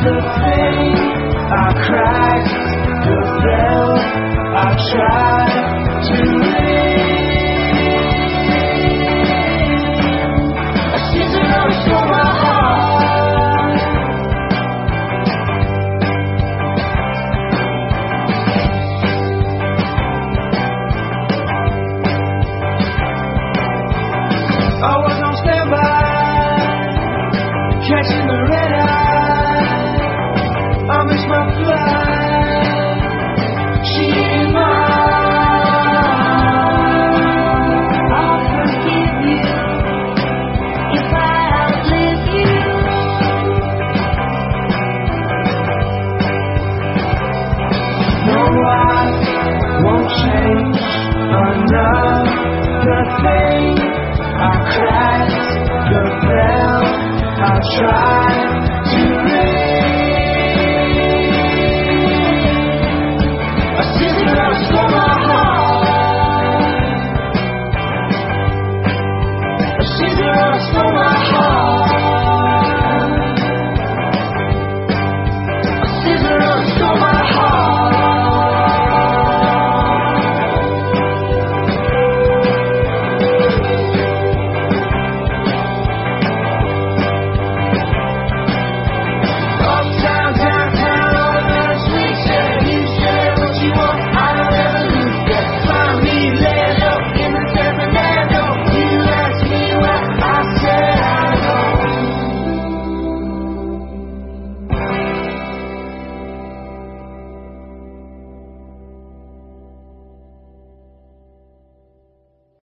the thing. I crack the bell. I try to ring. A scissor restore my heart. I was on standby, catching the red eye. I missed my flight. She ain't mine. I'll forgive you if I outlive you. No, I won't change another thing. I cracked the bell. I tried to ring. A scissor stole my heart. A scissor stole